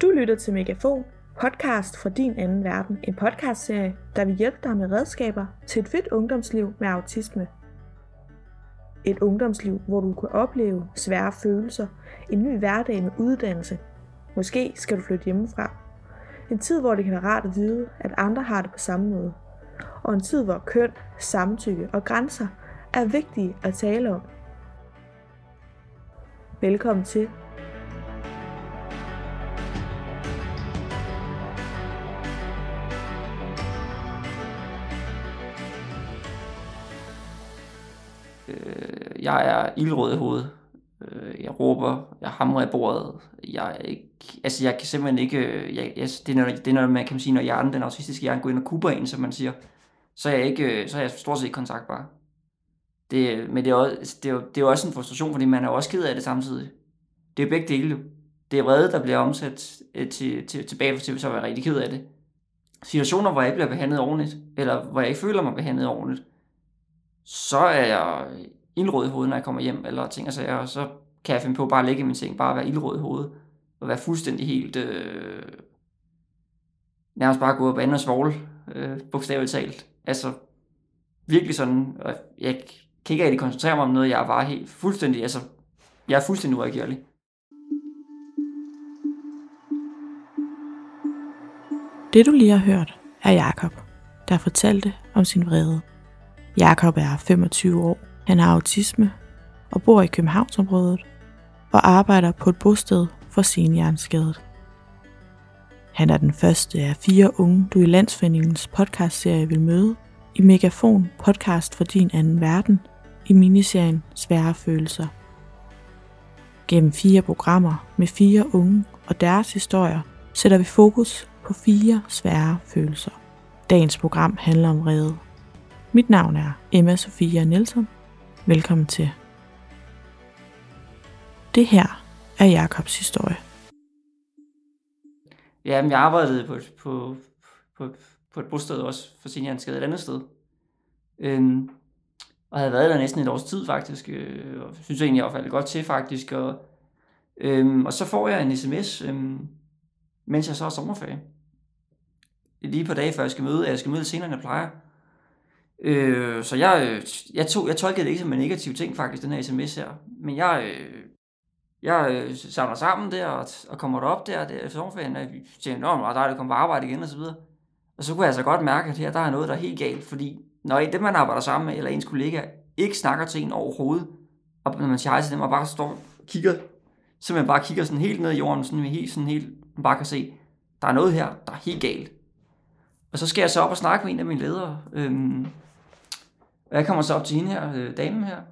Du lytter til Megafon, podcast fra din anden verden. En podcastserie, der vil hjælpe dig med redskaber til et fedt ungdomsliv med autisme. Et ungdomsliv, hvor du kan opleve svære følelser, en ny hverdag med uddannelse. Måske skal du flytte hjemmefra. En tid, hvor det kan være rart at vide, at andre har det på samme måde. Og en tid, hvor køn, samtykke og grænser er vigtige at tale om. Velkommen til. Jeg er ildrød i hovedet. Jeg råber, jeg hamrer i bordet. Jeg kan simpelthen ikke... det er når man kan sige, når hjernen, den autistiske hjerne, går ind og kubber en, som man siger, så er jeg stort set kontaktbar. Men det er også en frustration, fordi man er også ked af det samtidig. Det er begge dele. Det er vrede, der bliver omsat tilbage til, så er jeg rigtig ked af det. Situationer, hvor jeg ikke bliver behandlet ordentligt, eller hvor jeg ikke føler mig behandlet ordentligt, så er jeg ildrød i hovedet, når jeg kommer hjem, eller ting og sager, og så kan jeg finde på bare at ligge i min seng, bare være ildrød i hovedet, og være fuldstændig helt, nærmest bare gå op og svogle, bogstaveligt talt. Altså, virkelig sådan, og jeg kan ikke rigtig koncentrere mig om noget, jeg er bare helt fuldstændig, jeg er fuldstændig ureagerlig. Det du lige har hørt, er Jakob, der fortalte om sin vrede. Jakob er 25 år. Han har autisme og bor i Københavnsområdet og arbejder på et bosted for senhjerneskadede. Han er den første af 4 unge, du i Landsforeningens podcastserie vil møde i Megafon podcast for din anden verden i miniserien Svære følelser. Gennem 4 programmer med 4 unge og deres historier sætter vi fokus på 4 svære følelser. Dagens program handler om vrede. Mit navn er Emma Sofia Nielsen. Velkommen til. Det her er Jakobs historie. Ja, men jeg arbejdede på et bosted også for senhjerneskadede et andet sted. Og havde været der næsten et års tid faktisk. Og synes egentlig, jeg var faldet godt til faktisk. Og så får jeg en sms, mens jeg så har sommerferie. Lige på dage før jeg skal møde lidt senere, end jeg plejer. Så jeg tolkede det ikke som en negativ ting faktisk, den her sms her. Men jeg samler sammen der og kommer derop der efter sommerferien, og siger, nå, der er det kommet på arbejde igen og så videre. Og så kunne jeg altså godt mærke, at her der er noget, der er helt galt, fordi når dem, man arbejder sammen med, eller ens kollega, ikke snakker til en overhovedet, og når man siger hej til dem, og bare står og kigger, så man bare kigger sådan helt ned i jorden, sådan helt, man bare kan se, der er noget her, der er helt galt. Og så skal jeg så op og snakke med en af mine ledere, og jeg kommer så op til hende her, damen her,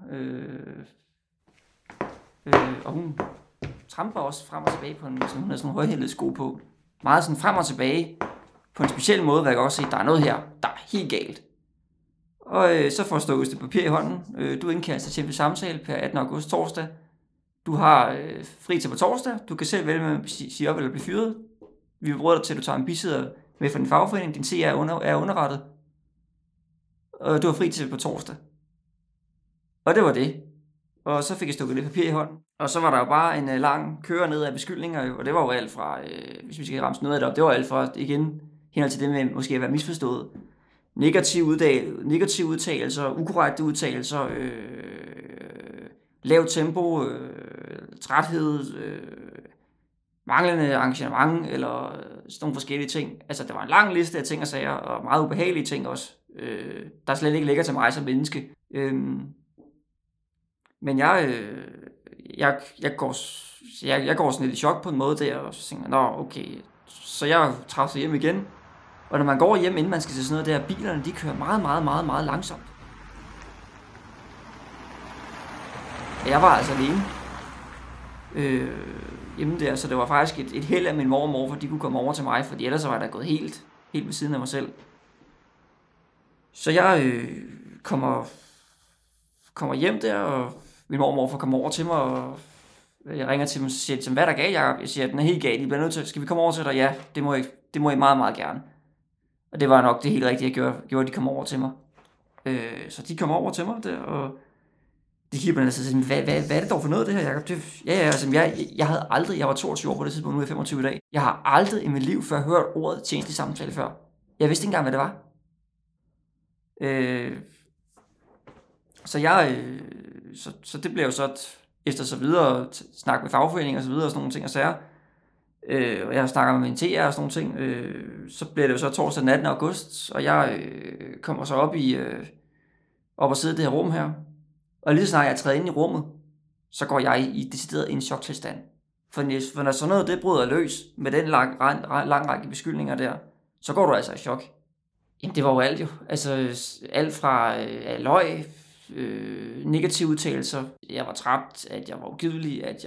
og hun tramper også frem og tilbage på hun har sådan nogle højhælede sko på. Meget sådan frem og tilbage på en speciel måde, hvor jeg kan også se, at der er noget her, der er helt galt. Og så får jeg stået et papir i hånden. Du er indkaldt til en samtale per 18. august torsdag. Du har fri til på torsdag. Du kan selv vælge med at sige op eller blive fyret. Vi vil bruge dig til, at du tager en bisidder med fra din fagforening. Din CR er underrettet. Og du har fri til på torsdag. Og det var det. Og så fik jeg stukket lidt papir i hånden. Og så var der jo bare en lang køre ned af beskyldninger. Og det var jo alt fra, hvis vi skal ramse noget af det op, det var alt fra igen hen til det med måske at være misforstået. Negative udtalelser, ukorrekte udtalelser, lavt tempo, træthed, manglende engagement eller sådan nogle forskellige ting. Altså, der var en lang liste af ting og sager, og meget ubehagelige ting også, der slet ikke ligger til mig som menneske. Men jeg går sådan lidt i chok på en måde der, og så tænker jeg, nå, okay, så jeg træffer hjem igen. Og når man går hjem, inden man skal til sådan noget der, bilerne, de kører meget, meget, meget, meget langsomt. Jeg var altså alene hjemme der, så det var faktisk et held af min mor og mor, for de kunne komme over til mig, fordi ellers var der gået helt ved siden af mig selv. Så jeg kommer hjem der, og min mor og mor får komme over til mig, og jeg ringer til dem og siger til dem, hvad der gav, Jacob? Jeg siger, at den er helt galt, I bliver nødt til, skal vi komme over til dig? Ja, det må I meget, meget gerne. Og det var nok det helt rigtige, jeg gjorde, at de kom over til mig. Så de kom over til mig der, og de kigger på den og siger, hvad er det dog for noget, det her, Jacob? Altså, jeg havde aldrig, jeg var 22 år på det tidspunkt, nu er jeg 25 i dag. Jeg har aldrig i mit liv før hørt ordet tjenestelig samtale før. Jeg vidste ikke engang, hvad det var. Så det blev jo så, efter så videre, snak med fagforeninger og så videre, og sådan nogle ting og sager. Og jeg snakker med min TR og sådan nogle ting. Så blev det jo så torsdag den 18. august, og jeg kommer så op og sidder i det her rum her. Og lige så snart jeg træder ind i rummet, så går jeg i decideret en choktilstand. For når sådan noget det bryder løs med den lang række beskyldninger der, så går du altså i chok. Jamen det var jo alt jo. Altså alt fra løg, negative udtalelser. Jeg var træt, at jeg var ugidelig, at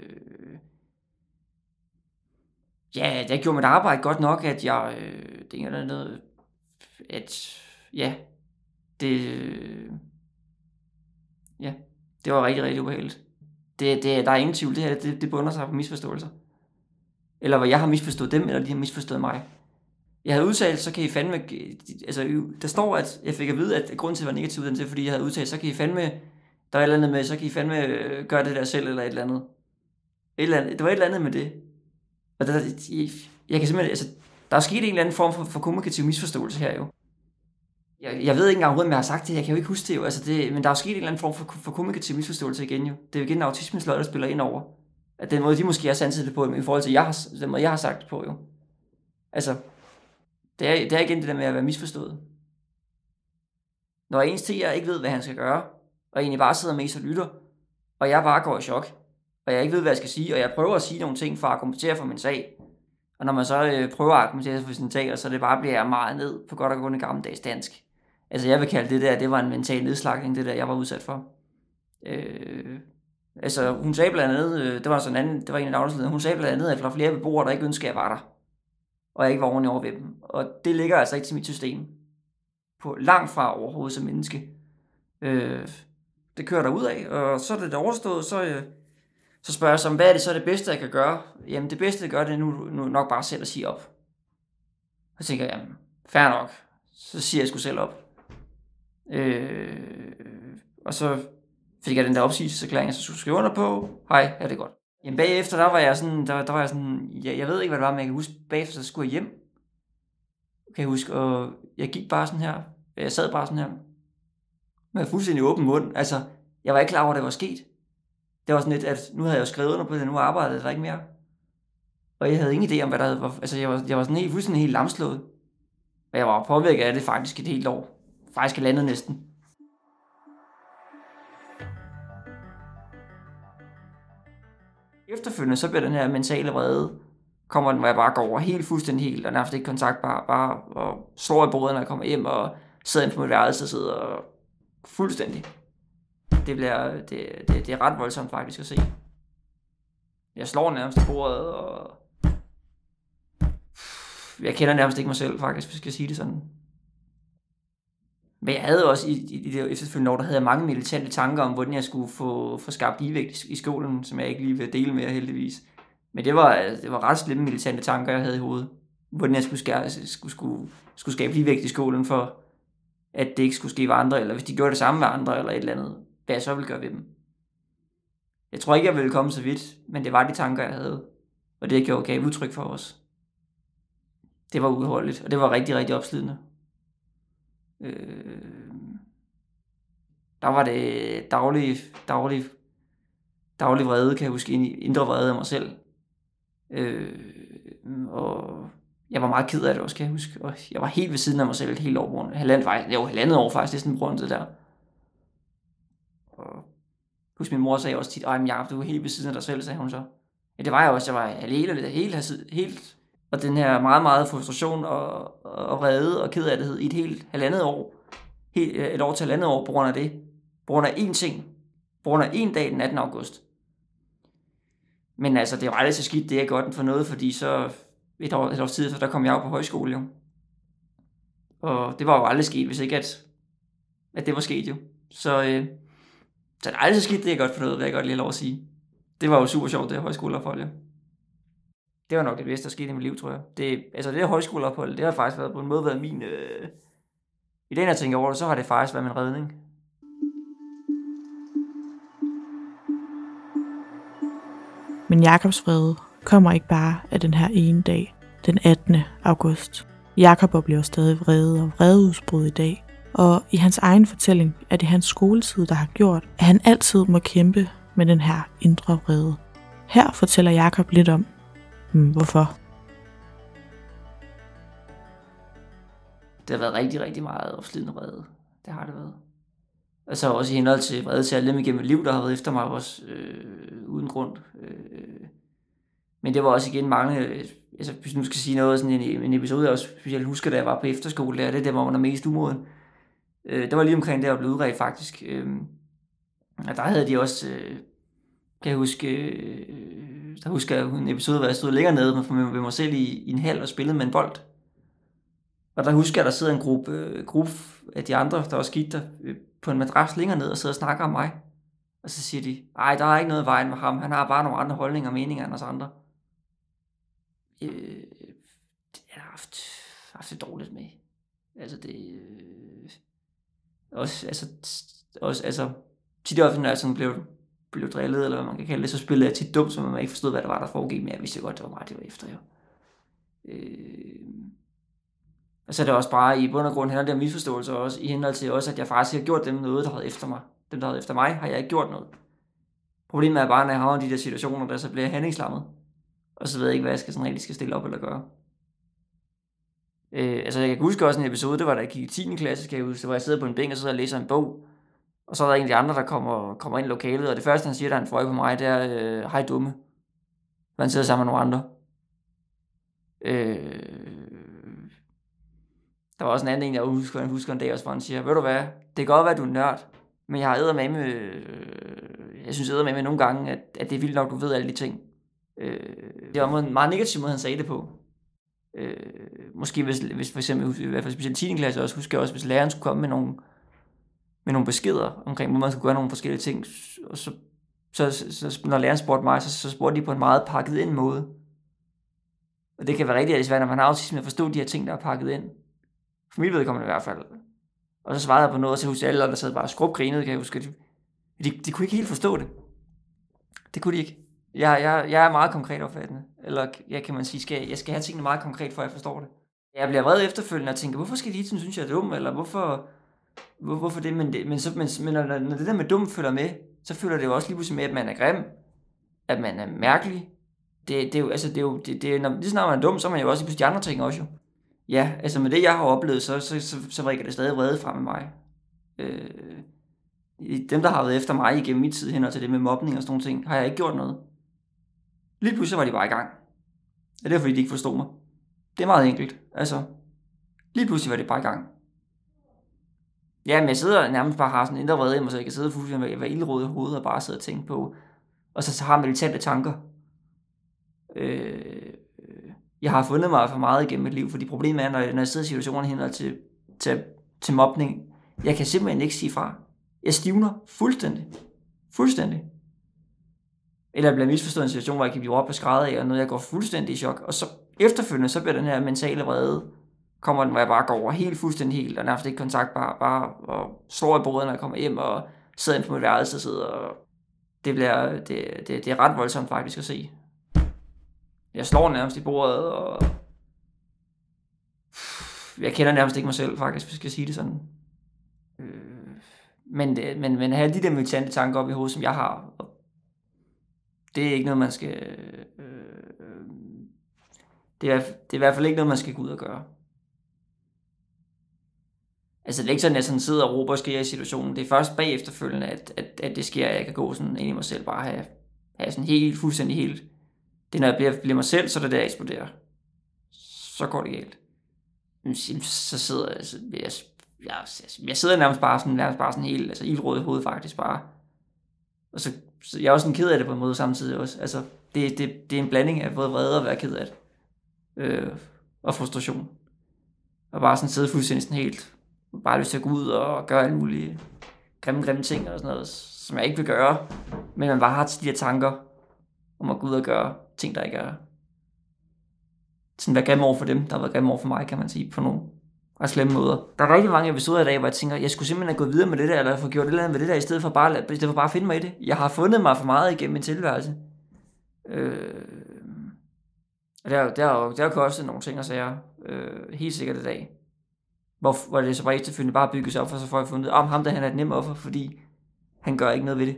jeg gjorde mit arbejde godt nok, at jeg det var rigtig, rigtig ubehageligt. Der er ingen tvivl, det her, det bunder sig på misforståelser. Eller hvor jeg har misforstået dem, eller de har misforstået mig. Jeg havde udtalt, så kan I fandme, altså der står, at jeg fik at vide, at grunden til at være negativ, det er, fordi jeg havde udtalt, så kan I fandme, der er et eller andet med, så kan I fandme gøre det der selv, eller et eller andet. Det var et eller andet med det. Og jeg kan simpelthen, altså, der er sket en eller anden form for kommunikativ misforståelse her jo. Jeg ved ikke engang overhovedet, om jeg har sagt det, jeg kan jo ikke huske det jo, altså men der er sket en eller anden form for kommunikativ misforståelse igen jo. Det er jo igen autismens løg, der spiller ind over. At den måde, de måske har sanset det på, i forhold til den måde, jeg har sagt det på jo. Altså, det er igen det der med at være misforstået. Når ens TR ikke ved, hvad han skal gøre, og egentlig bare sidder med og lytter, og jeg bare går i chok, og jeg ikke ved, hvad jeg skal sige, og jeg prøver at sige nogle ting for at argumentere for min sag, og når man så prøver at argumentere for sin sag, og så det bare bliver meget ned på godt og grunde gammeldags dansk. Altså jeg vil kalde det var en mental nedslagning, det der jeg var udsat for. Altså hun sagde blandt andet, det var en af dagligdagslederne, hun sagde blandt andet, at der var flere beboere, der ikke ønskede, at jeg var der, og jeg ikke var ordentlig over ved dem. Og det ligger altså ikke til mit system. På langt fra overhovedet som menneske. Det kører der ud af, og så er det overstået, så spørger jeg så, hvad er det så det bedste, jeg kan gøre? Jamen det bedste, jeg gør, det er nu nok bare selv at sige op. Så tænker jeg, jamen, fair nok. Så siger jeg sgu selv op. Og så fik jeg den der opsigelseserklæring, jeg så skulle skrive under på. Hej, ja det er godt. Jamen bagefter, der var jeg sådan, jeg ved ikke, hvad det var, men jeg kan huske, bagefter så skulle jeg hjem. Kan jeg huske, og jeg gik bare sådan her. Jeg sad bare sådan her. Med fuldstændig åben mund. Altså, jeg var ikke klar over, at det var sket. Det var sådan lidt, at nu havde jeg jo skrevet under på det, nu arbejdede der ikke mere. Og jeg havde ingen idé om, hvad der havde. Altså, jeg var sådan fuldstændig helt lamslået. Og jeg var påvirket af det faktisk et helt år. Faktisk et landet næsten. Efterfølgende, så bliver den her mentale vrede, kommer den, hvor jeg bare går over helt fuldstændig helt, og nærmest ikke kontakt, bare og slår i bordet, når jeg kommer hjem, og sidder inde på mit værelse og sidder og fuldstændig. Det er ret voldsomt faktisk at se. Jeg slår nærmest i bordet, og jeg kender nærmest ikke mig selv faktisk, hvis jeg skal sige det sådan. Men jeg havde også i det efterfølgende år, der havde jeg mange militante tanker om, hvordan jeg skulle få skabt ligevægt i skolen, som jeg ikke lige vil dele med jer heldigvis. Men det var ret slemme militante tanker, jeg havde i hovedet. Hvordan jeg skulle skabe ligevægt i skolen, for at det ikke skulle ske ved andre, eller hvis de gjorde det samme med andre, eller et eller andet, hvad jeg så ville gøre ved dem. Jeg tror ikke, jeg ville komme så vidt, men det var de tanker, jeg havde. Og det gav udtryk for os. Det var uudholdeligt, og det var rigtig, rigtig opslidende. Der var det daglig vrede, kan jeg huske, indre vrede af mig selv. Og jeg var meget ked af det også, kan jeg huske. Og jeg var helt ved siden af mig selv et helt år. Halvandet år faktisk, næsten på grund af det der. Og husk, min mor sagde også tit, Jacob, du er helt ved siden af dig selv, sagde hun så. Ja, det var jeg også. Jeg var helt. Og den her meget, meget frustration og vrede og kedelighed i et helt halvandet år. Et år til halvandet år på grund af det. På grund af én ting. På grund af én dag den 18. august. Men altså, det var aldrig så skidt, det er godt for noget, fordi så et års tid efter, der kom jeg jo på højskole jo. Og det var jo aldrig sket, hvis ikke at det var sket jo. Så det er aldrig så skidt, det er godt for noget, vil jeg godt lige lov at sige. Det var jo super sjovt, det her højskoleophold, ja. Det var nok det bedste, der skete i mit liv, tror jeg. Det her højskoleophold, det har faktisk på en måde været min... I den her tænker over det, så har det faktisk været min redning. Men Jakobs vrede kommer ikke bare af den her ene dag, den 18. august. Jakob oplever stadig vrede og vredeudbrud i dag, og i hans egen fortælling er det hans skoletid, der har gjort, at han altid må kæmpe med den her indre vrede. Her fortæller Jakob lidt om, hvorfor. Det har været rigtig, rigtig meget opslidende vrede. Det har det været. Altså også i henhold til vrede til alle dem igennem mit liv, der har været efter mig også uden grund. Men det var også igen mange, altså hvis nu skal sige noget, sådan en episode, jeg også specielt husker, da jeg var på efterskole, det er det, hvor man er mest umoden. Det var lige omkring det, jeg blev udredt faktisk. Og der havde de også, kan jeg huske, der husker jeg en episode, hvor jeg stod længere nede med mig selv i en hal og spillede med en bold. Og der husker jeg, der sidder en gruppe af de andre, der også gik der på en madras længere ned og sidder og snakker om mig. Og så siger de, ej, der er ikke noget i vejen med ham, han har bare nogle andre holdninger og meninger end os andre. Jeg har haft det dårligt med. Altså det... også tit ofte, når jeg sådan blev drillet, eller hvad man kan kalde det, så spillede jeg tit dumt, så man ikke forstod, hvad det var, der foregik, men jeg vidste godt, det var mig, det var efter, jo. Og så er det også bare i bund og grund handler det om misforståelser også, i henhold til også, at jeg faktisk har gjort dem noget, der havde efter mig. Dem, der havde efter mig, har jeg ikke gjort noget. Problemet er bare, når jeg havner i de der situationer, der så bliver jeg handlingslammet. Og så ved jeg ikke, hvad jeg sådan rigtig skal stille op eller gøre. Jeg kan huske også en episode, det var da jeg gik i 10. klasse, skal jeg huske, hvor jeg sidder på en bænk og sidder og læser en bog. Og så er der en af de andre, der kommer ind i lokalet, og det første, han siger, der er en frøje på mig, det er, hej dumme. Han sidder sammen med nogle andre. Der var også en anden en, jeg husker en dag også, hvor han siger, ved du hvad, det kan godt være, du er nørd, men jeg har jeg synes eddermame nogle gange, at det er vildt nok, du ved alle de ting. Det var en meget negativ måde, han sagde det på. Måske hvis for eksempel, i hvert fald specielt 10. klasse også, husker jeg også, hvis læreren skulle komme med nogle beskeder omkring, hvor man skulle gøre nogle forskellige ting, og så når læreren spurgte mig, så spurgte de på en meget pakket ind måde. Og det kan være rigtig svært, når man har autisme, at forstå de her ting, der er pakket ind. For mit vedkommende i hvert fald. Og så svarede jeg på noget, og så husker alle, der sad bare skrubgrinede, kan jeg huske. De kunne ikke helt forstå det. Det kunne de ikke. Jeg er meget konkret opfattende. Eller kan man sige, jeg skal have tingene meget konkret, for jeg forstår det. Jeg bliver vred efterfølgende og tænker, hvorfor skal de hele tiden synes, jeg er dum? Eller hvorfor det? Men når det der med dum følger med, så føler det jo også lige pludselig med, at man er grim. At man er mærkelig. Når lige snart man er dum, så er man jo også lige pludselig de andre ting også jo. Ja, altså med det, jeg har oplevet, så vrikker det stadig vrede frem med mig. Dem, der har været efter mig igennem min tid hen og til det med mobning og sådan nogle ting, har jeg ikke gjort noget. Lige pludselig var de bare i gang. Og det er fordi, de ikke forstod mig. Det er meget enkelt. Altså, lige pludselig var de bare i gang. Ja, men jeg sidder nærmest bare har sådan en indre vrede i mig, så jeg kan sidde fuldstændig være ildråd i hovedet og bare sidde og tænke på. Og så har militante tanker. Jeg har fundet mig for meget igennem mit liv, fordi problemet er, når jeg sidder i situationer hen til mobning, jeg kan simpelthen ikke sige fra. Jeg stivner fuldstændig. Eller jeg bliver misforstået i en situation, hvor jeg kan blive op og skrædder af, og noget, jeg går fuldstændig i chok. Og så efterfølgende, så bliver den her mentale vrede, kommer den, hvor jeg bare går over helt, og nærmest ikke kontakt, bare og slår i bordet, når jeg kommer hjem, og sidder inde på mit værelse, og det er ret voldsomt faktisk at se. Jeg slår nærmest i bordet, og jeg kender nærmest ikke mig selv, faktisk, hvis jeg skal sige det sådan. Men at have de der militante tanker op i hovedet, som jeg har, det er ikke noget, man skal... Det er i hvert fald ikke noget, man skal gå ud og gøre. Altså, det er ikke sådan, at jeg sådan sidder og råber og skriger i situationen. Det er først bagefterfølgende, at det sker, at jeg kan gå sådan ind i mig selv, bare have sådan fuldstændig helt... Det er, når jeg bliver mig selv, så er det der, jeg eksploderer. Så går det galt. Så sidder jeg sidder nærmest bare sådan helt, altså ildråd i hovedet faktisk bare. Og så jeg er også sådan ked af det på en måde samtidig også. Altså, det er en blanding af både vrede og være ked af det. Og frustration. Og bare sådan sidde fuldstændig sådan helt, bare lyst til at gå ud og gøre alle mulige grimme ting og sådan noget, som jeg ikke vil gøre. Men man bare har de her tanker om at gå ud og gøre ting, der ikke er sådan være grimme over for dem, der har været grimme over for mig, kan man sige, på nogle ret slemme måder. Der er rigtig mange episoder i dag, hvor jeg tænker, jeg skulle simpelthen have gået videre med det der, eller få gjort et eller andet med det der, i stedet for bare at finde mig i det. Jeg har fundet mig for meget igennem min tilværelse. Og der er kostet nogle ting og sager, helt sikkert i dag. Hvor det så bare efterfølgende bare bygges op, og så får jeg fundet, om ham der han er et nemt offer, fordi han gør ikke noget ved det.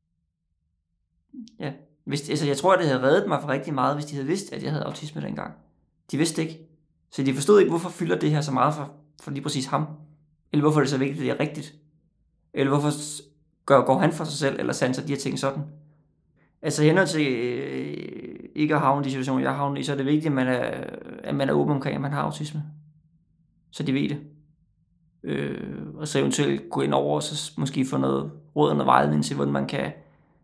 Ja. Jeg tror, at det havde reddet mig for rigtig meget, hvis de havde vidst, at jeg havde autisme dengang. De vidste ikke. Så de forstod ikke, hvorfor fylder det her så meget for lige præcis ham. Eller hvorfor er det så vigtigt, at det er rigtigt. Eller hvorfor går han for sig selv, eller sanser de her ting sådan. Altså henhold til ikke at havne i de situationer, jeg havner i, så er det vigtigt, at man er åben omkring, at man har autisme. Så de ved det. Og så eventuelt gå ind over, og så måske få noget råd og noget vejledning til, hvordan man kan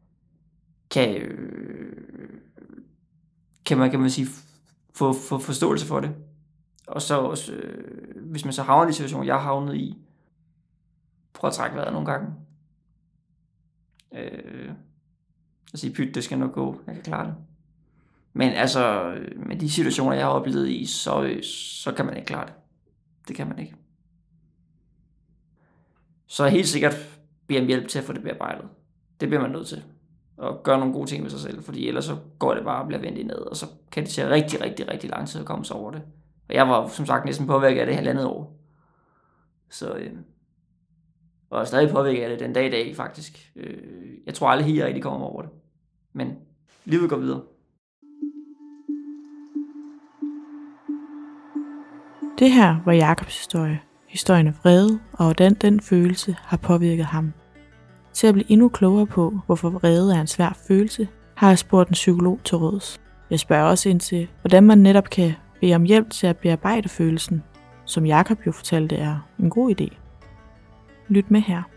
man sige, få forståelse for det. Og så også, hvis man så havner i de situationer, jeg har havnet i, prøv at trække vejret nogle gange. Og sige, pyt, det skal nok gå, jeg kan klare det. Men altså, med de situationer, jeg har oplevet i, så kan man ikke klare det. Det kan man ikke. Så helt sikkert beder om hjælp til at få det bearbejdet. Det bliver man nødt til. Og gøre nogle gode ting med sig selv, fordi ellers så går det bare og bliver vendt ned, og så kan det tage rigtig, rigtig, rigtig lang tid at komme sig over det. Og jeg var som sagt næsten påvirket af det 1,5 år. Så, og er stadig påvirket af det den dag i dag, faktisk. Jeg tror aldrig helt jeg rigtig kommer over det. Men livet går videre. Det her var Jakobs historie. Historien af vrede, og hvordan den følelse har påvirket ham. Til at blive endnu klogere på, hvorfor vrede er en svær følelse, har jeg spurgt en psykolog til råds. Jeg spørger også ind til, hvordan man netop kan bede om hjælp til at bearbejde følelsen, som Jakob jo fortalte er en god idé. Lyt med her.